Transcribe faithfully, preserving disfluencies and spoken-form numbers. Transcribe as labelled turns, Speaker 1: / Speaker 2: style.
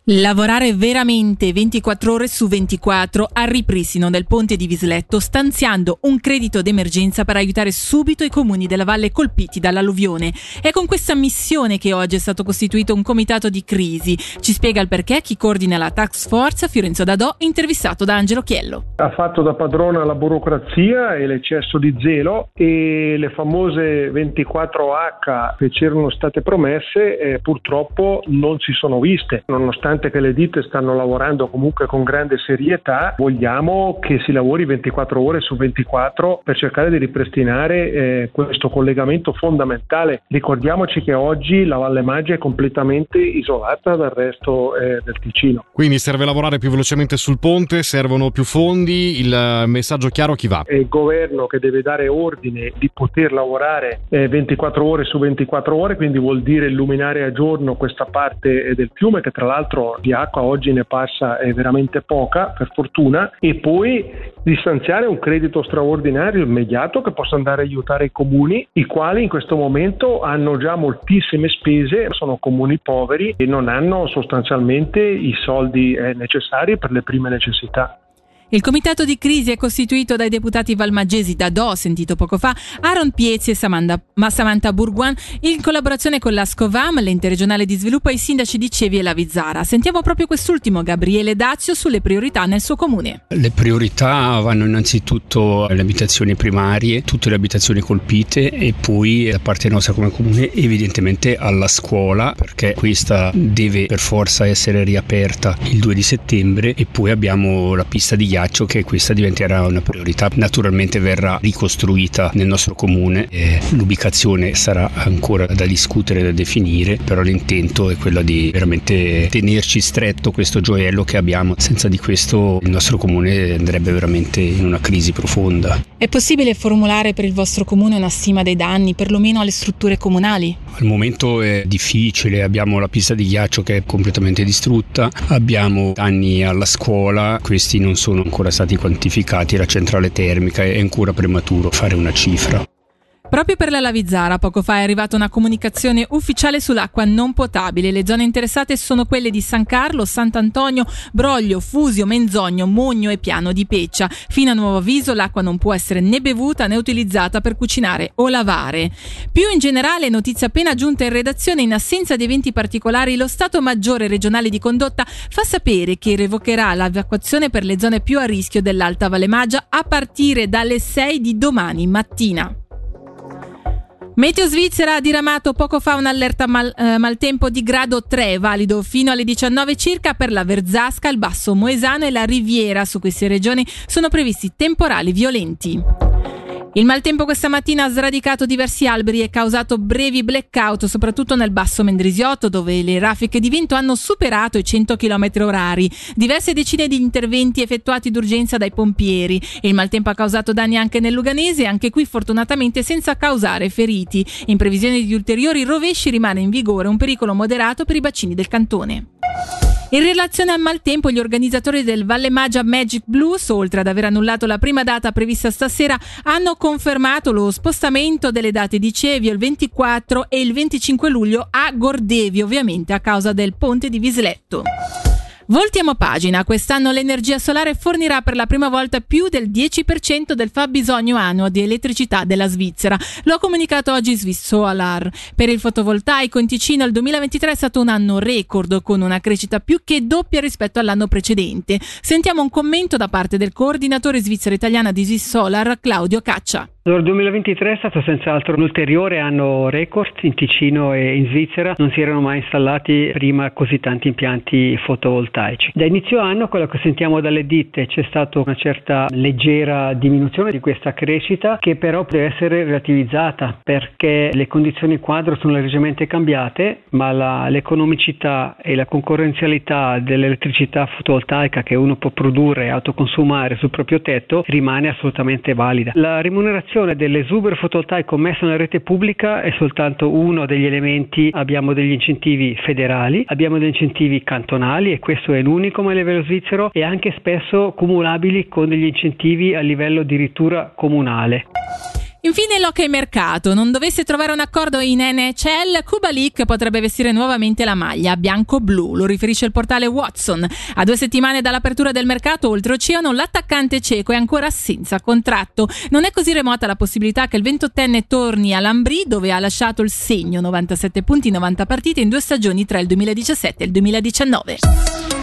Speaker 1: Lavorare veramente ventiquattro ore su ventiquattro al ripristino del ponte di Visletto, stanziando un credito d'emergenza per aiutare subito i comuni della valle colpiti dall'alluvione. È con questa missione che oggi è stato costituito un comitato di crisi. Ci spiega il perché chi coordina la task force, Fiorenzo Dadò, intervistato da Angelo Chiello.
Speaker 2: Ha fatto da padrona la burocrazia e l'eccesso di zelo, e le famose ventiquattro acca che c'erano state promesse eh, purtroppo non si sono viste. Nonostante che le ditte stanno lavorando comunque con grande serietà, vogliamo che si lavori ventiquattro ore su ventiquattro per cercare di ripristinare eh, questo collegamento fondamentale. Ricordiamoci che oggi la Valle Maggia è completamente isolata dal resto eh, del Ticino.
Speaker 3: Quindi serve lavorare più velocemente sul ponte, servono più fondi, il messaggio chiaro a chi va?
Speaker 2: È il governo che deve dare ordine di poter lavorare eh, ventiquattro ore su ventiquattro ore, quindi vuol dire illuminare a giorno questa parte del fiume, che tra l'altro di acqua oggi ne passa è veramente poca, per fortuna, e poi di stanziare un credito straordinario immediato che possa andare a aiutare i comuni, i quali in questo momento hanno già moltissime spese, sono comuni poveri e non hanno sostanzialmente i soldi eh, necessari per le prime necessità.
Speaker 1: Il comitato di crisi è costituito dai deputati valmaggesi Dadò, sentito poco fa, Aaron Piezzi e Samantha, Samantha Bourguin, in collaborazione con la Scovam, l'ente regionale di sviluppo, e i sindaci di Cevi e Lavizzara. Sentiamo proprio quest'ultimo, Gabriele Dazio, sulle priorità nel suo comune.
Speaker 4: Le priorità vanno innanzitutto alle abitazioni primarie, tutte le abitazioni colpite, e poi da parte nostra come comune evidentemente alla scuola, perché questa deve per forza essere riaperta il due di settembre, e poi abbiamo la pista di ghiaccio, che questa diventerà una priorità. Naturalmente verrà ricostruita nel nostro comune e l'ubicazione sarà ancora da discutere, da definire, però l'intento è quello di veramente tenerci stretto questo gioiello che abbiamo. Senza di questo il nostro comune andrebbe veramente in una crisi profonda.
Speaker 1: È possibile formulare per il vostro comune una stima dei danni, perlomeno alle strutture comunali?
Speaker 4: Al momento è difficile, abbiamo la pista di ghiaccio che è completamente distrutta, abbiamo danni alla scuola, questi non sono ancora stati quantificati, la centrale termica, è ancora prematuro fare una cifra.
Speaker 1: Proprio per la Lavizzara poco fa è arrivata una comunicazione ufficiale sull'acqua non potabile. Le zone interessate sono quelle di San Carlo, Sant'Antonio, Broglio, Fusio, Menzogno, Mogno e Piano di Peccia. Fino a nuovo avviso l'acqua non può essere né bevuta né utilizzata per cucinare o lavare. Più in generale, notizia appena giunta in redazione, in assenza di eventi particolari, lo Stato Maggiore regionale di Condotta fa sapere che revocherà l'evacuazione per le zone più a rischio dell'Alta Valle Maggia a partire dalle sei di domani mattina. Meteo Svizzera ha diramato poco fa un'allerta mal, eh, maltempo di grado tre, valido fino alle diciannove circa per la Verzasca, il Basso Moesano e la Riviera. Su queste regioni sono previsti temporali violenti. Il maltempo questa mattina ha sradicato diversi alberi e causato brevi blackout, soprattutto nel Basso Mendrisiotto, dove le raffiche di vento hanno superato i cento chilometri orari. Diverse decine di interventi effettuati d'urgenza dai pompieri. Il maltempo ha causato danni anche nel Luganese, anche qui fortunatamente senza causare feriti. In previsione di ulteriori rovesci rimane in vigore un pericolo moderato per i bacini del cantone. In relazione al maltempo, gli organizzatori del Valle Maggia Magic Blues, oltre ad aver annullato la prima data prevista stasera, hanno confermato lo spostamento delle date di Cevio il ventiquattro e il venticinque luglio a Gordevio, ovviamente a causa del ponte di Visletto. Voltiamo pagina. Quest'anno l'energia solare fornirà per la prima volta più del dieci per cento del fabbisogno annuo di elettricità della Svizzera. Lo ha comunicato oggi Swiss Solar. Per il fotovoltaico in Ticino il duemilaventitré è stato un anno record, con una crescita più che doppia rispetto all'anno precedente. Sentiamo un commento da parte del coordinatore svizzero-italiano di Swiss Solar, Claudio Caccia.
Speaker 5: Il duemilaventitré è stato senz'altro un ulteriore anno record in Ticino e in Svizzera. Non si erano mai installati prima così tanti impianti fotovoltaici. Da inizio anno, quello che sentiamo dalle ditte, c'è stata una certa leggera diminuzione di questa crescita, che però deve essere relativizzata perché le condizioni quadro sono leggermente cambiate, ma la, l'economicità e la concorrenzialità dell'elettricità fotovoltaica che uno può produrre e autoconsumare sul proprio tetto rimane assolutamente valida. La remunerazione dell'esubero fotovoltaico messo nella rete pubblica è soltanto uno degli elementi. Abbiamo degli incentivi federali, abbiamo degli incentivi cantonali, e questo è l'unico a livello svizzero, e anche spesso cumulabili con degli incentivi a livello addirittura comunale.
Speaker 1: Infine l'hockey mercato. Non dovesse trovare un accordo in N H L, Kubalik potrebbe vestire nuovamente la maglia bianco-blu, lo riferisce il portale Watson. A due settimane dall'apertura del mercato oltreoceano, l'attaccante ceco è ancora senza contratto. Non è così remota la possibilità che il ventottenne torni all'Ambry, dove ha lasciato il segno: novantasette punti in novanta partite in due stagioni tra il duemiladiciassette e il duemiladiciannove.